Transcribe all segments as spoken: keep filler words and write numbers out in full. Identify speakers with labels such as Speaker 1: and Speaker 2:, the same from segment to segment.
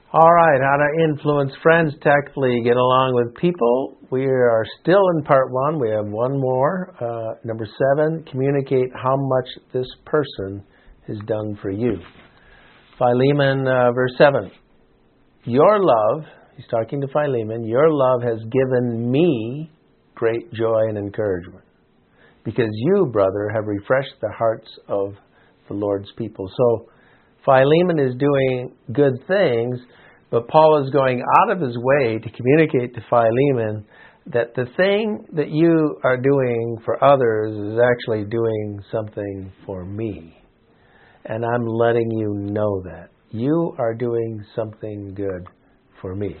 Speaker 1: All right, how to influence friends, tactfully get along with people. We are still in part one. We have one more. Uh, number seven, communicate how much this person has done for you. Philemon, uh, verse seven. Your love, he's talking to Philemon, your love has given me great joy and encouragement, because you, brother, have refreshed the hearts of the Lord's people. So Philemon is doing good things, but Paul is going out of his way to communicate to Philemon that the thing that you are doing for others is actually doing something for me. And I'm letting you know that. You are doing something good for me.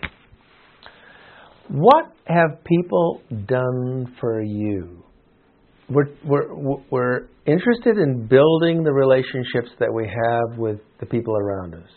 Speaker 1: What have people done for you? We're, we're, we're interested in building the relationships that we have with the people around us.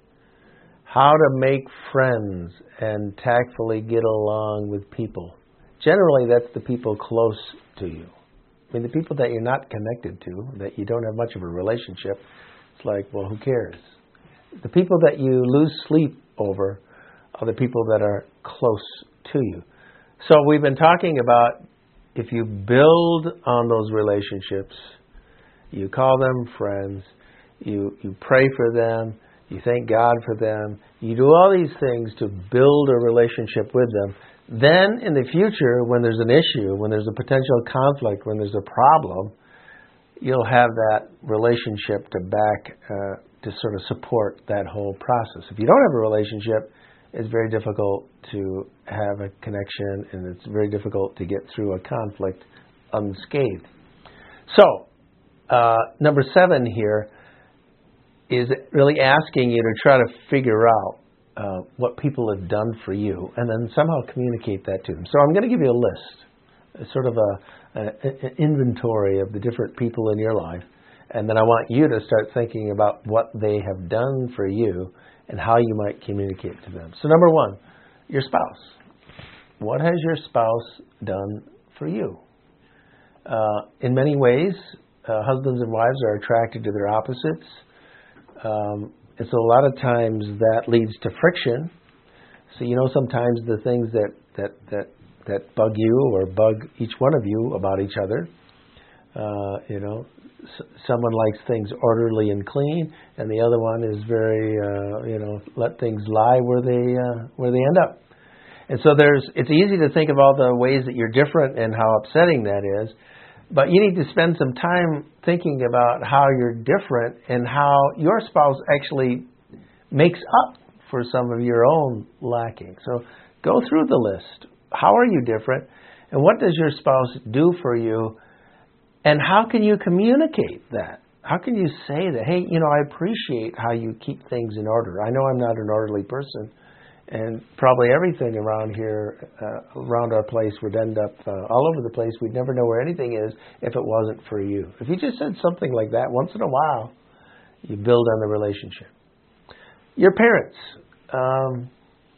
Speaker 1: How to make friends and tactfully get along with people. Generally, that's the people close to you. I mean, the people that you're not connected to, that you don't have much of a relationship, it's like, well, who cares? The people that you lose sleep over are the people that are close to you. So we've been talking about if you build on those relationships, you call them friends, you, you pray for them, you thank God for them, you do all these things to build a relationship with them, then in the future, when there's an issue, when there's a potential conflict, when there's a problem, you'll have that relationship to back, uh, to sort of support that whole process. If you don't have a relationship, it's very difficult to have a connection, and it's very difficult to get through a conflict unscathed. So, uh, number seven here is really asking you to try to figure out uh, what people have done for you, and then somehow communicate that to them. So I'm going to give you a list, a sort of a, a, an inventory of the different people in your life, and then I want you to start thinking about what they have done for you and how you might communicate to them. So number one, your spouse. What has your spouse done for you? Uh, in many ways, uh, husbands and wives are attracted to their opposites. Um, and so a lot of times that leads to friction. So you know sometimes the things that, that, that, that bug you or bug each one of you about each other. Uh, you know, s- someone likes things orderly and clean, and the other one is very, uh, you know, let things lie where they uh, where they end up. And so there's, it's easy to think of all the ways that you're different and how upsetting that is. But you need to spend some time thinking about how you're different and how your spouse actually makes up for some of your own lacking. So go through the list. How are you different? And what does your spouse do for you? And how can you communicate that? How can you say that, hey, you know, I appreciate how you keep things in order. I know I'm not an orderly person. And probably everything around here, uh, around our place, would end up uh, all over the place. We'd never know where anything is if it wasn't for you. If you just said something like that once in a while, you build on the relationship. Your parents. Um,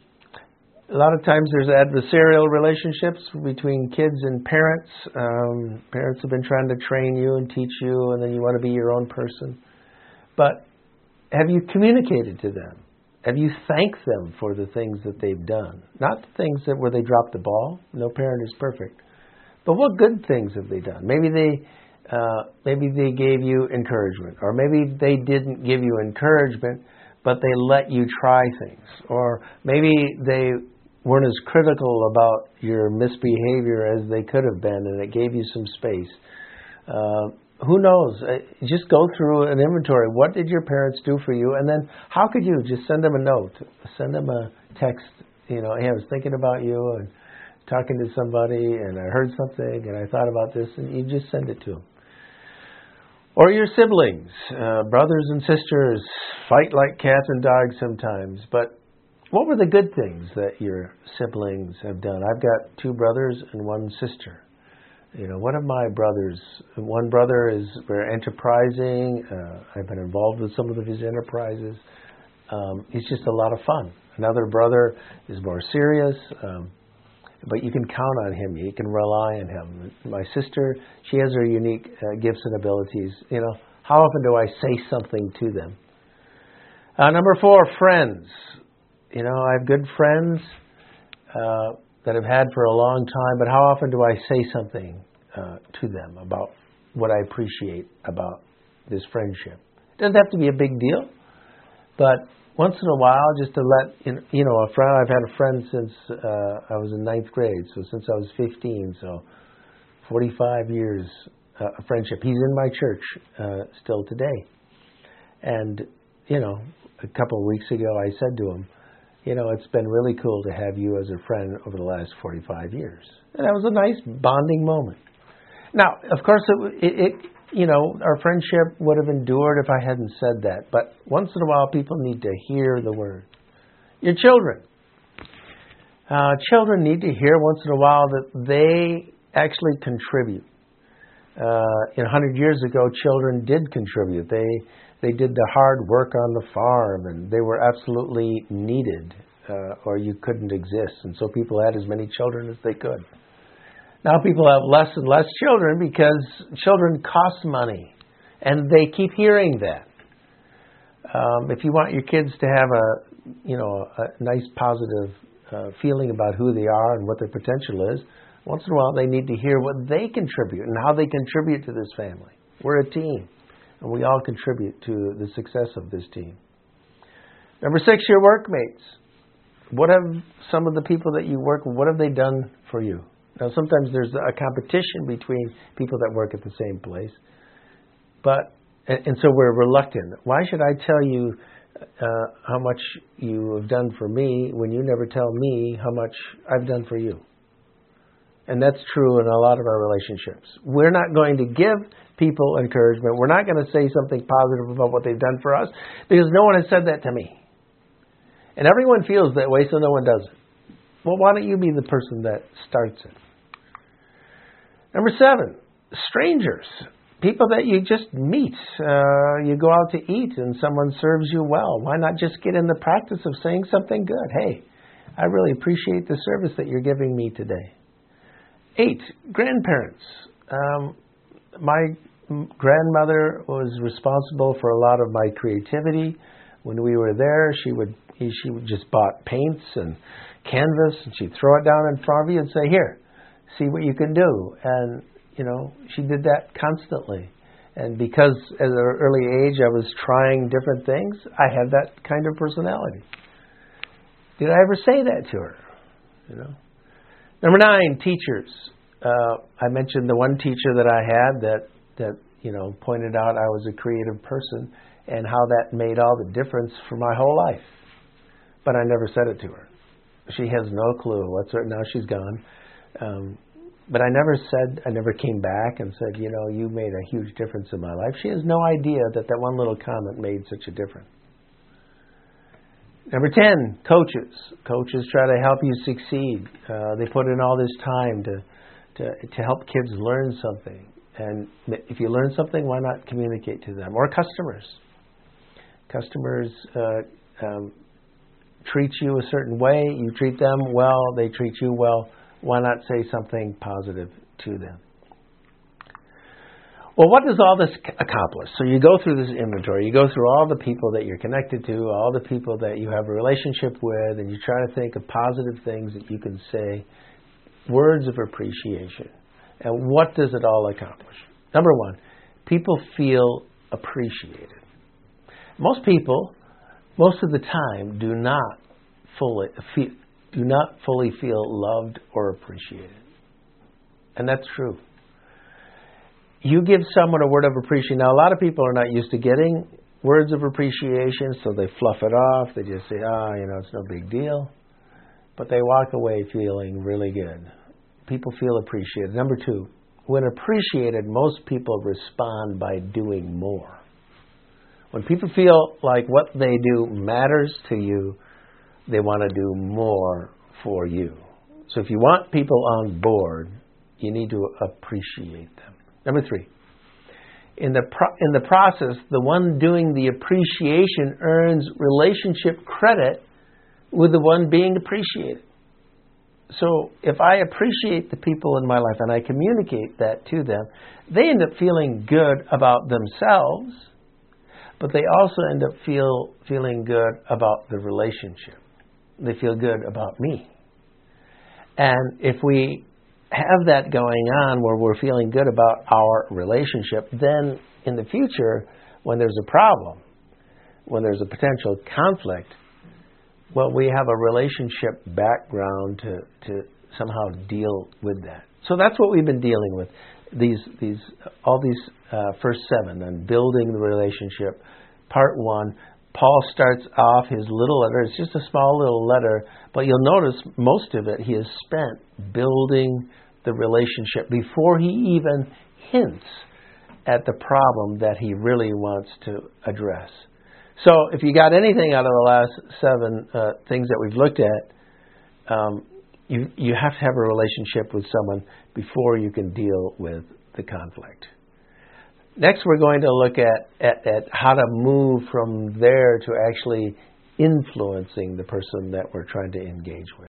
Speaker 1: a lot of times there's adversarial relationships between kids and parents. Um, parents have been trying to train you and teach you, and then you want to be your own person. But have you communicated to them? Have you thanked them for the things that they've done? Not the things that where they dropped the ball. No parent is perfect. But what good things have they done? Maybe they, uh, maybe they gave you encouragement, or maybe they didn't give you encouragement, but they let you try things, or maybe they weren't as critical about your misbehavior as they could have been, and it gave you some space. Uh, Who knows? Just go through an inventory. What did your parents do for you? And then how could you just send them a note? Send them a text. You know, hey, I was thinking about you and talking to somebody, and I heard something, and I thought about this, and you just send it to them. Or your siblings, uh, brothers and sisters, fight like cats and dogs sometimes. But what were the good things that your siblings have done? I've got two brothers and one sister. You know, one of my brothers, one brother is very enterprising. Uh, I've been involved with some of his enterprises. Um, he's just a lot of fun. Another brother is more serious, um, but you can count on him. You can rely on him. My sister, she has her unique uh, gifts and abilities. You know, how often do I say something to them? Uh, number four, friends. You know, I have good friends uh, that I've had for a long time, but how often do I say something uh, to them about what I appreciate about this friendship? It doesn't have to be a big deal, but once in a while, just to let, you know, a friend, I've had a friend since uh, I was in ninth grade, so since I was fifteen, so forty-five years uh, of friendship. He's in my church uh, still today. And, you know, a couple of weeks ago I said to him, you know, it's been really cool to have you as a friend over the last forty-five years. And that was a nice bonding moment. Now, of course, it, it, it you know, our friendship would have endured if I hadn't said that. But once in a while, people need to hear the word. Your children. Uh, children need to hear once in a while that they actually contribute. Uh, you know, one hundred years ago, children did contribute. They they did the hard work on the farm, and they were absolutely needed, uh, or you couldn't exist. And so people had as many children as they could. Now people have less and less children because children cost money, and they keep hearing that. Um, if you want your kids to have a, you know, a nice positive uh, feeling about who they are and what their potential is, once in a while they need to hear what they contribute and how they contribute to this family. We're a team, and we all contribute to the success of this team. Number six, your workmates. What have some of the people that you work with, what have they done for you? Now, sometimes there's a competition between people that work at the same place. But, and, and so we're reluctant. Why should I tell you uh, how much you have done for me when you never tell me how much I've done for you? And that's true in a lot of our relationships. We're not going to give people encouragement. We're not going to say something positive about what they've done for us because no one has said that to me. And everyone feels that way, so no one does it. Well, why don't you be the person that starts it? Number seven, strangers. People that you just meet. Uh, you go out to eat and someone serves you well. Why not just get in the practice of saying something good? Hey, I really appreciate the service that you're giving me today. Eight, grandparents. Um, my grandmother was responsible for a lot of my creativity. When we were there, she would she would just bought paints and canvas, and she'd throw it down in front of you and say, here, see what you can do. And, you know, she did that constantly. And because at an early age I was trying different things, I had that kind of personality. Did I ever say that to her? You know. Number nine, teachers. Uh, I mentioned the one teacher that I had that, that, you know, pointed out I was a creative person and how that made all the difference for my whole life. But I never said it to her. She has no clue whatsoever. Now she's gone. Um, but I never said, I never came back and said, you know, you made a huge difference in my life. She has no idea that that one little comment made such a difference. Number ten, coaches. Coaches try to help you succeed. Uh, they put in all this time to, to, to help kids learn something. And if you learn something, why not communicate to them? Or customers. Customers uh, um, treat you a certain way, you treat them well, they treat you well, why not say something positive to them? Well, what does all this accomplish? So you go through this inventory, you go through all the people that you're connected to, all the people that you have a relationship with, and you try to think of positive things that you can say, words of appreciation. And what does it all accomplish? Number one, people feel appreciated. Most people, most of the time, do not fully feel, do not fully feel loved or appreciated. And that's true. You give someone a word of appreciation. Now, a lot of people are not used to getting words of appreciation, so they fluff it off. They just say, ah, oh, you know, it's no big deal. But they walk away feeling really good. People feel appreciated. Number two, when appreciated, most people respond by doing more. When people feel like what they do matters to you, they want to do more for you. So if you want people on board, you need to appreciate them. Number three, in the pro- in the process, the one doing the appreciation earns relationship credit with the one being appreciated. So if I appreciate the people in my life and I communicate that to them, they end up feeling good about themselves, but they also end up feel feeling good about the relationship. they feel good about me. And if we have that going on where we're feeling good about our relationship, then in the future, when there's a problem, when there's a potential conflict, well, we have a relationship background to, to somehow deal with that. So that's what we've been dealing with. These, these, all these uh, first seven on building the relationship. Part one, Paul starts off his little letter. It's just a small little letter, but you'll notice most of it he has spent building the relationship before he even hints at the problem that he really wants to address. So if you got anything out of the last seven uh, things that we've looked at, um, you you have to have a relationship with someone before you can deal with the conflict. Next, we're going to look at, at, at how to move from there to actually influencing the person that we're trying to engage with.